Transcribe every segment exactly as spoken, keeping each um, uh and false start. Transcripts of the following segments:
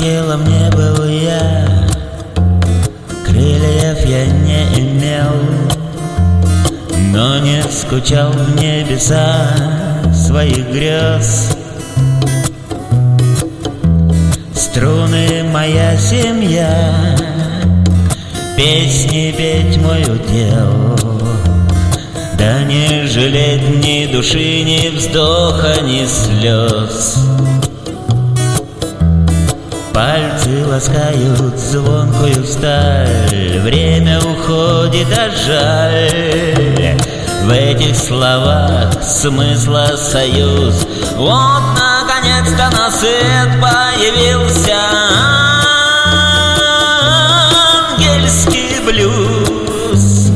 Ангелом не был я, крыльев я не имел, но не скучал в небеса своих грез. Струны моя семья, песни петь мой удел, да не жалеть ни души, ни вздоха, ни слез. Пальцы ласкают звонкую сталь, время уходит, а жаль. В этих словах смысла союз. Вот наконец-то на свет появился ангельский блюз.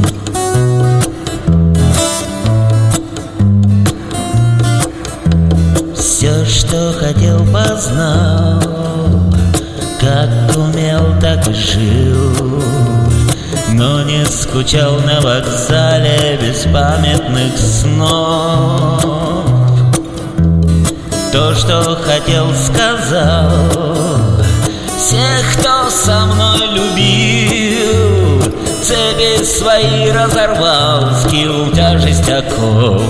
Все, что хотел, познал, как умел, так и жил, но не скучал на вокзале без памятных снов. То, что хотел, сказал, всех, кто со мной любил, цепи свои разорвал, скинул тяжесть оков.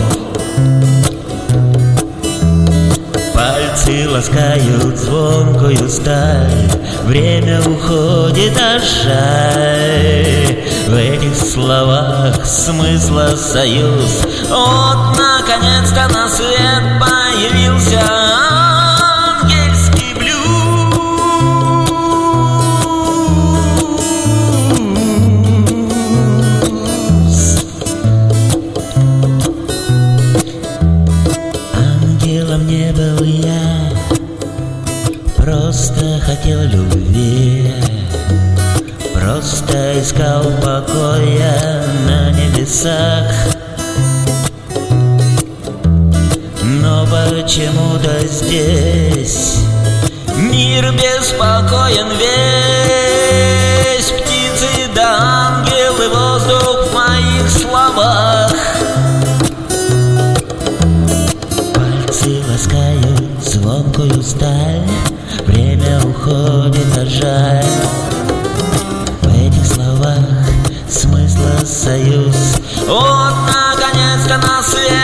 Пальцы ласкают звонкую сталь, время уходит, а жаль. В этих словах смысла союз. Вот наконец-то на свет появился ангельский блюз. Ангелом не был я, просто хотел любви, просто искал покоя на небесах. Но почему-то здесь мир беспокоен весь. Птицы да ангелы, воздух в моих словах. Пальцы ласкают звонкую сталь, время уходит, а жаль. Смысла союз. Вот наконец-то на свет